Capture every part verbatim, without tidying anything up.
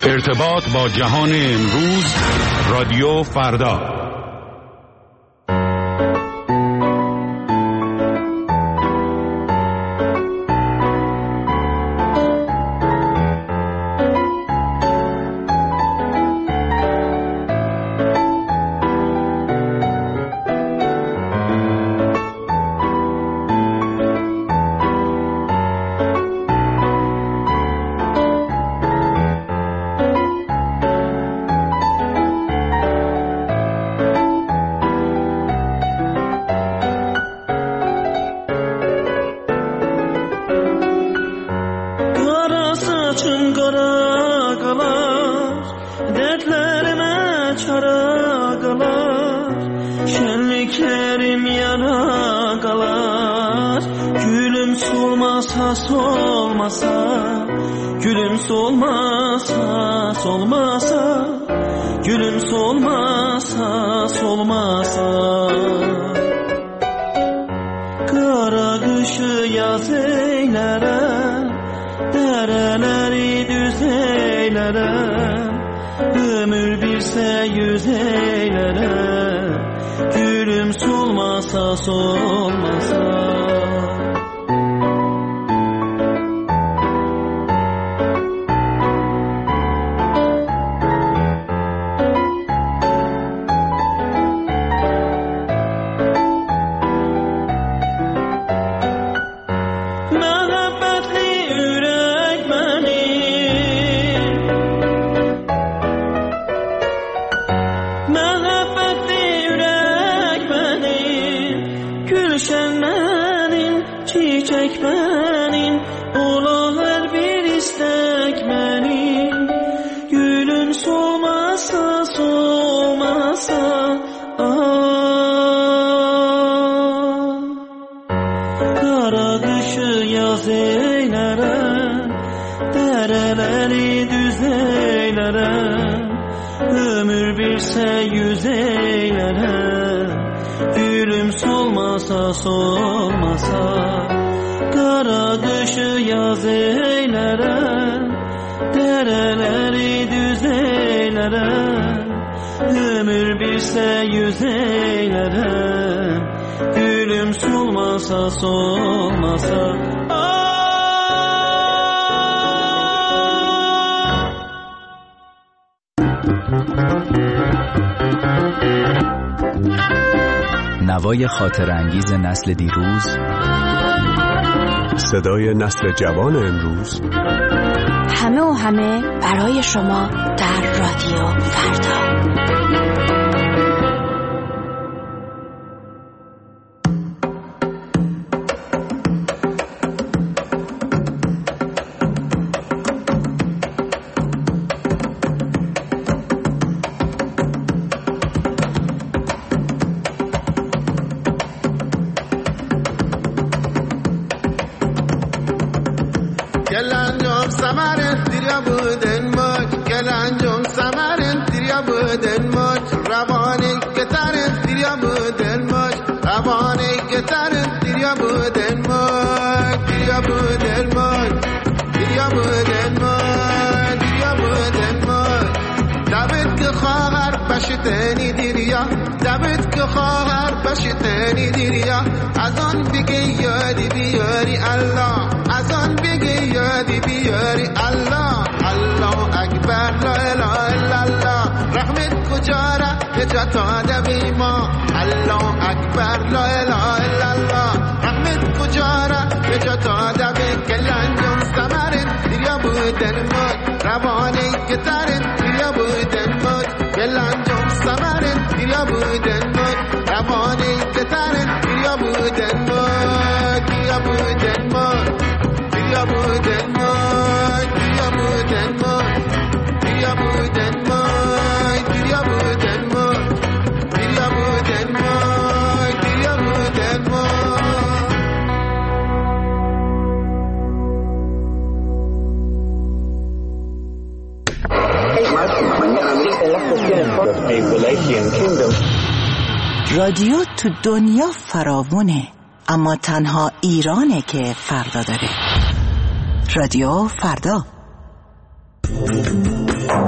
ارتباط با جهان امروز، رادیو فردا. نوای خاطر انگیز نسل دیروز، صدای نسل جوان امروز، همه و همه برای شما در رادیو فردا. رادیو تو دنیا فراوونه، اما تنها ایرانه که فردا داره. رادیو فردا.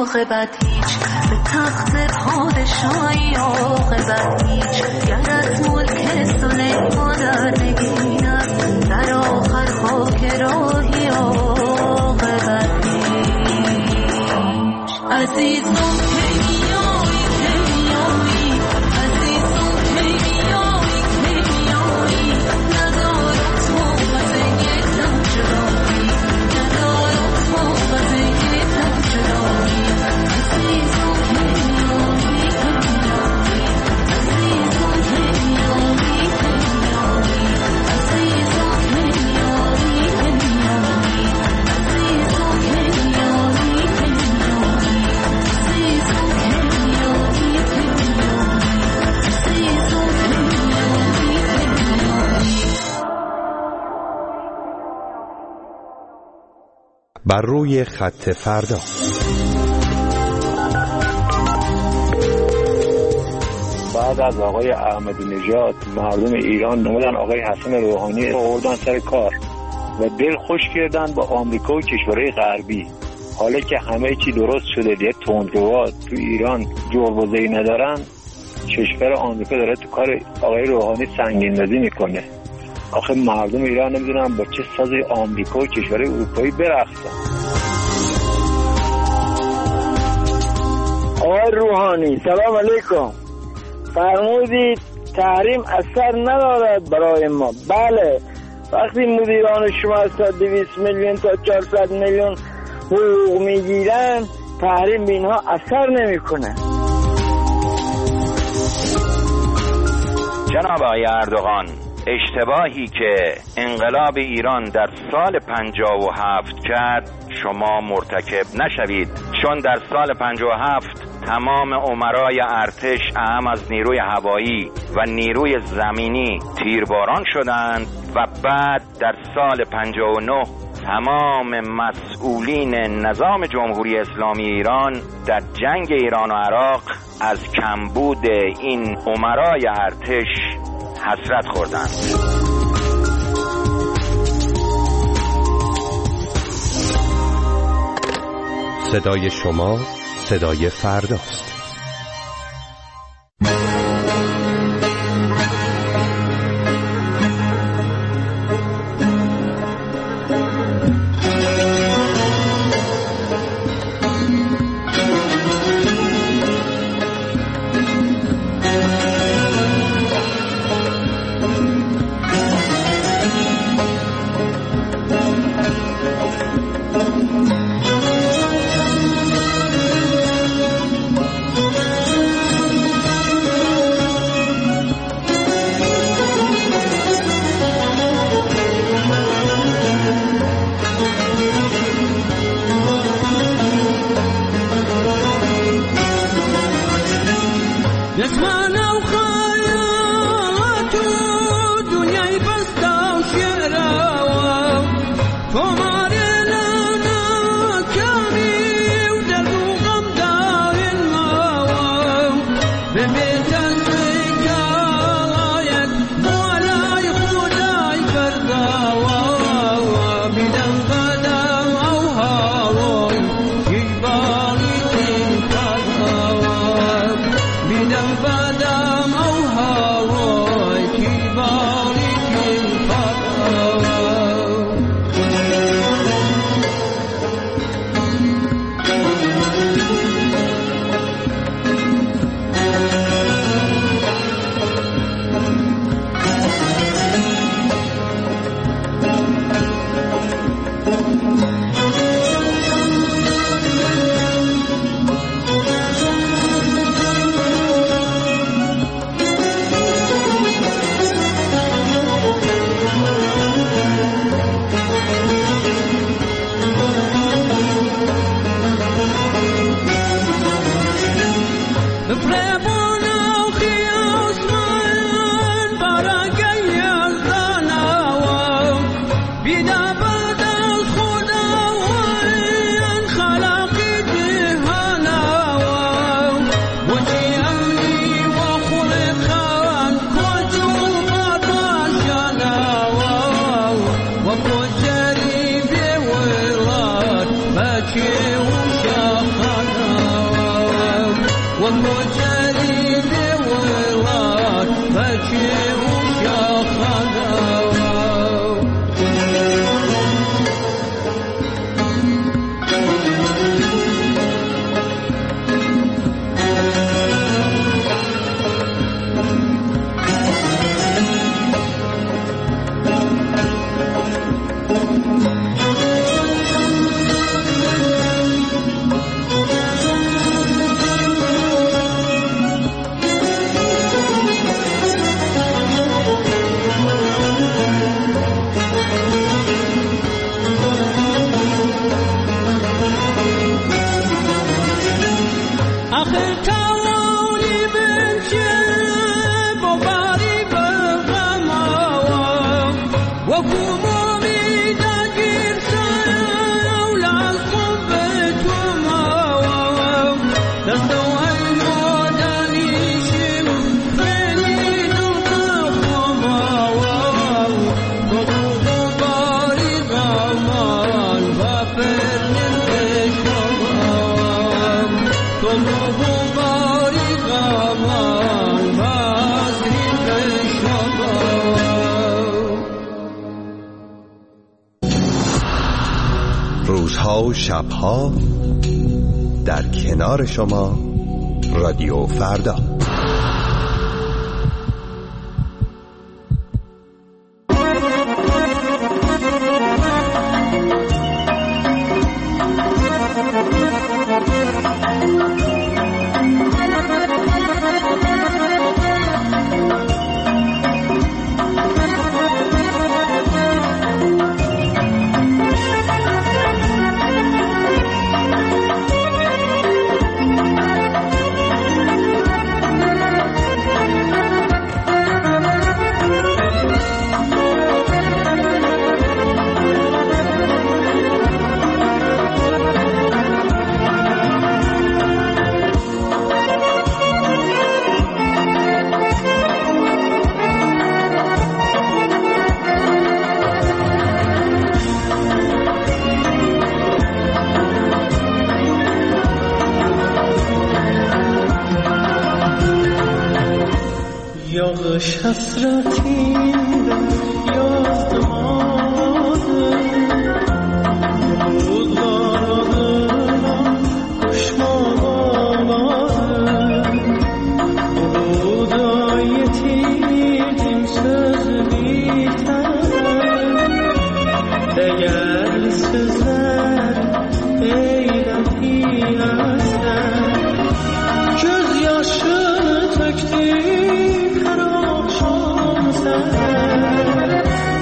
عاقبت هیچ، به تخت پادشاهی عاقبت هیچ. گر از ملک سلیمان در نگیند، در آخر خاک راهی عاقبت هیچ. عزیزم کیمیایی کیمیایی، عزیزم کیمیایی کیمیایی، ندارم تو وزه تم جدایی، ندارم تو وزه تم جدایی. عزیزم کیمیایی کیمیایی، عزیزم کیمیایی کیمیایی، عزیزم کیمیایی کیمیایی، عزیزم کیمیایی بر روی خط فردا. بعد از آقای احمدی نژاد مردم ایران نمودن آقای حسن روحانی رو آوردن سر کار و دل خوش کردن با آمریکا و کشورهای غربی. حالا که همه چی درست شده، دیگه تندروا تو ایران جربوزه‌ای ندارن، کشور آمریکا داره تو کار آقای روحانی سنگین‌بازی میکنه. آخه مردم ایران نمیدونن با چه سازی آمریکا و کشورهای اروپایی برقصن. آقای روحانی سلام علیکم. فرمودید تحریم اثر ندارد برای ما. بله، وقتی مدیران شما از دویست میلیون تا چهارصد میلیون حقوق میگیرن، تحریم به اینها اثر نمیکنه. جناب آقای اردوغان، اشتباهی که انقلاب ایران در سال پنجاه و هفت کرد شما مرتکب نشوید، چون در سال پنجاه و هفت تمام امرای ارتش اهم از نیروی هوایی و نیروی زمینی تیرباران شدند و بعد در سال پنجاه و نه تمام مسئولین نظام جمهوری اسلامی ایران در جنگ ایران و عراق از کمبود این امرای ارتش حسرت خوردند. صدای شما صدای فرداست. روزها و شبها در کنار شما رادیو فردا. یادش حسرتی یاد ماده بود دارم کشمان آماده بود آیتی دیم سز بیتره دگر سزر ایلهی هستن göz yaşını töktü her akşam sen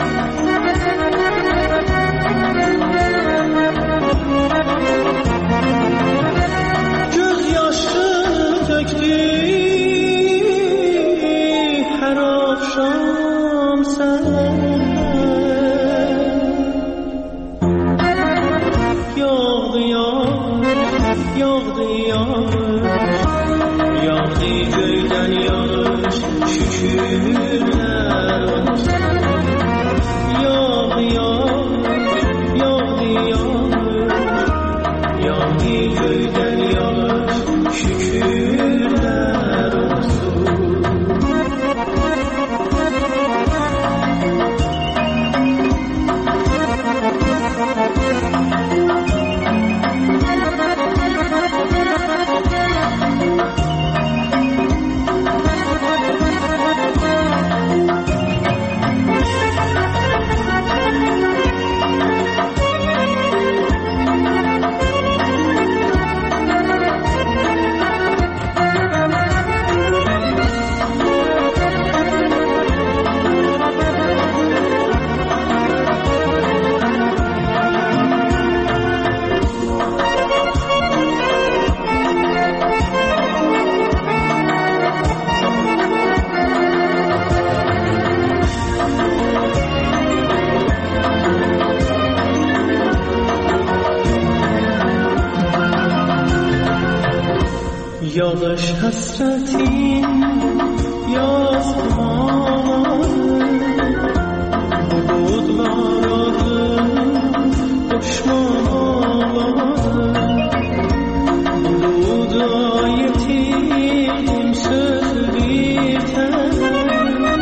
göz yaşını töktü her akşam sen yağdı yağdı yağdı yağdı yağdı göyden yağış şükürler olsun yağdı yağdı yağdı yağdı yağdı göyden yağış şükürler olsun yağış hasretin yazdım bulutlar adım düşman ağladım buğda yetim söz biter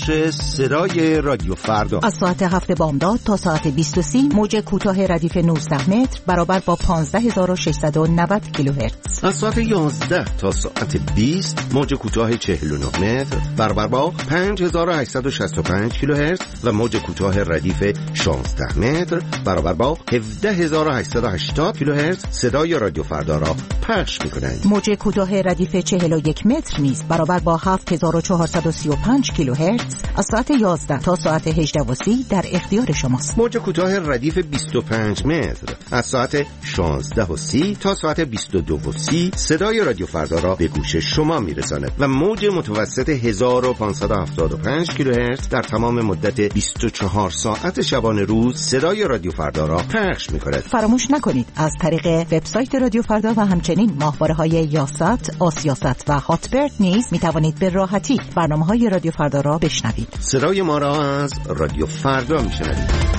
نشر صدای رادیو فردا از ساعت هفت بامداد تا ساعت بیست و سه موج کوتاه ردیف نوزده متر برابر با پانزده هزار و ششصد و نود کیلوهرتز. از ساعت یازده تا ساعت بیست موج کوتاه چهل و نه متر برابر با پنج هزار و هشتصد و شصت و پنج کیلوهرتز و موج کوتاه ردیف شانزده متر برابر با هفده هزار و هشتصد و هشتاد کیلوهرتز صدای رادیو فردا را پخش می‌کنند. موج کوتاه ردیف چهل و یک متر نیز برابر با هفت هزار و چهارصد و سی و پنج کیلوهرتز از ساعت یازده تا ساعت هجده و سی در اختیار شماست. موج کوتاه ردیف بیست و پنج متر از ساعت شانزده و سی تا ساعت بیست و دو و سی صدای رادیو فردا را به گوش شما میرساند و موج متوسط هزار و پانصد و هفتاد و پنج کیلوهرتز در تمام مدت بیست و چهار ساعت شبانه روز صدای رادیو فردا را پخش می‌کند. فراموش نکنید از طریق وبسایت رادیو فردا و همچنین ماهواره‌های یاست، آسیاست و هاتبرد نیز می‌توانید به راحتی برنامه‌های رادیو فردا را بشنوید. صدای ما را از رادیو فردا می‌شنوید.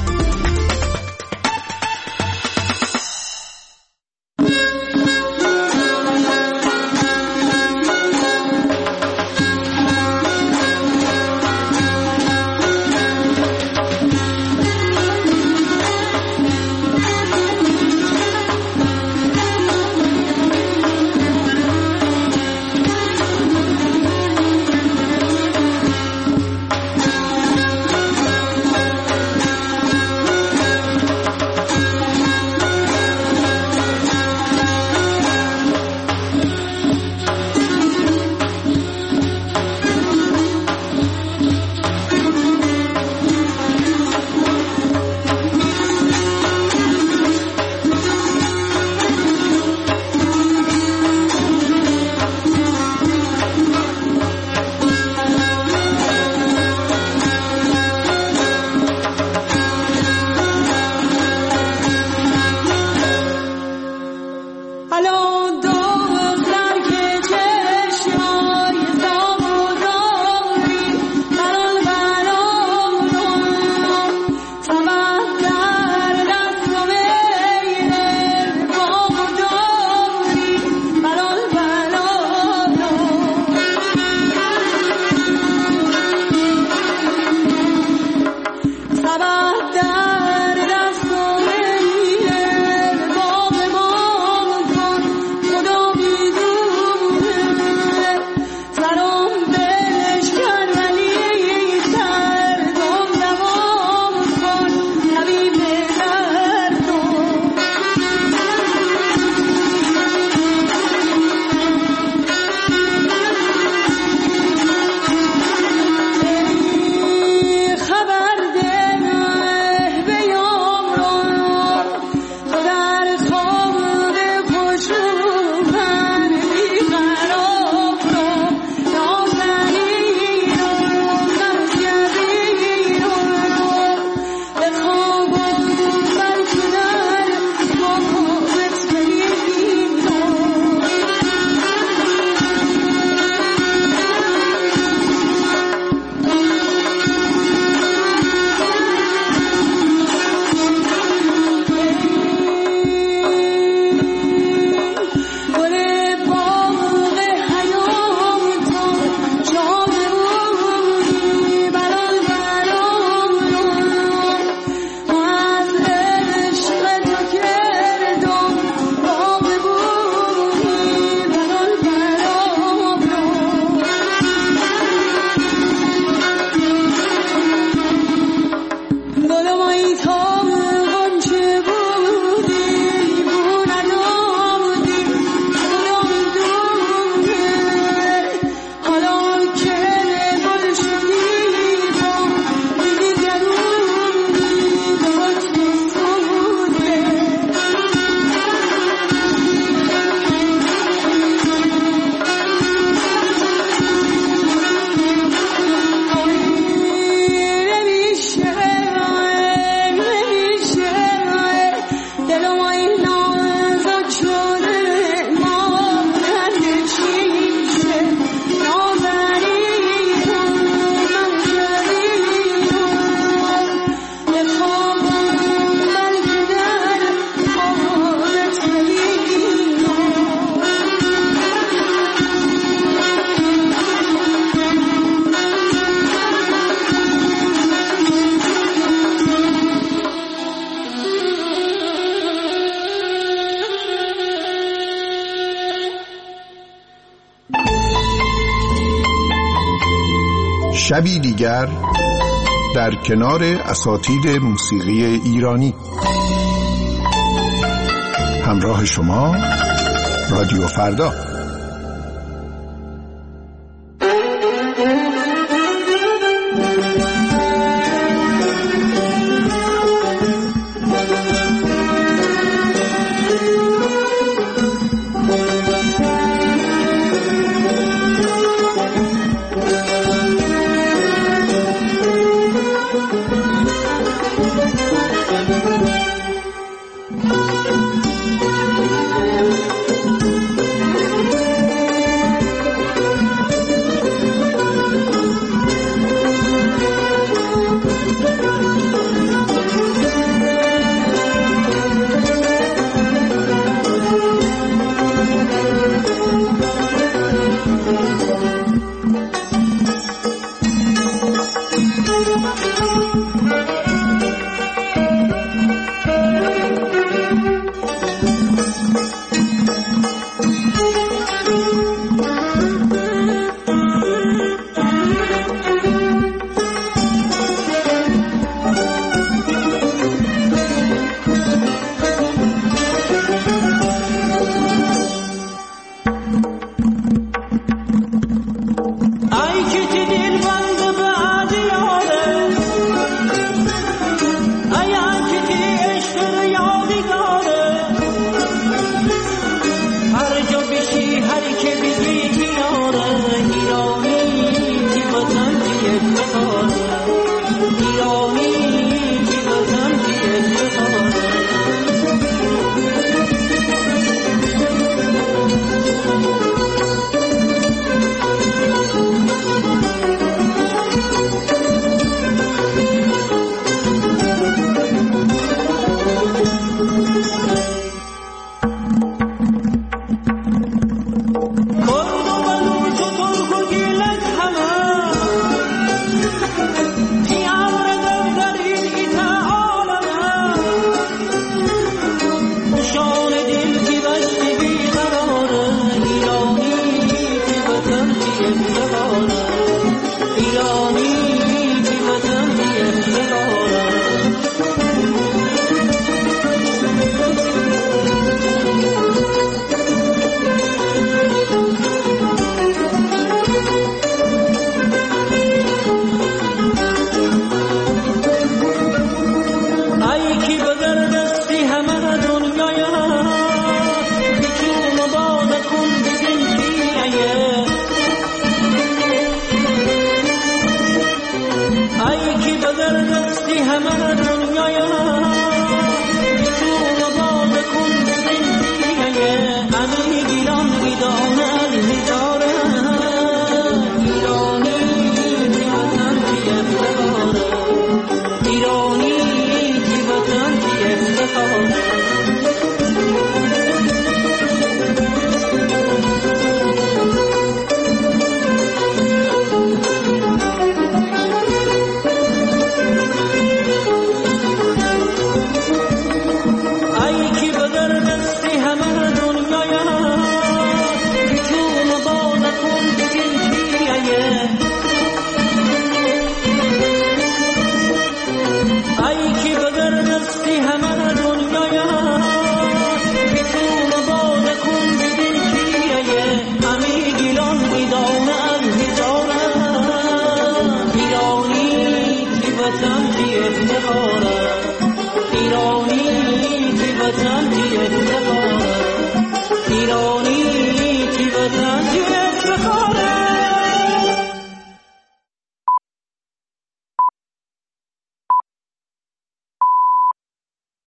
شبی دیگر در کنار اساطیر موسیقی ایرانی. همراه شما رادیو فردا.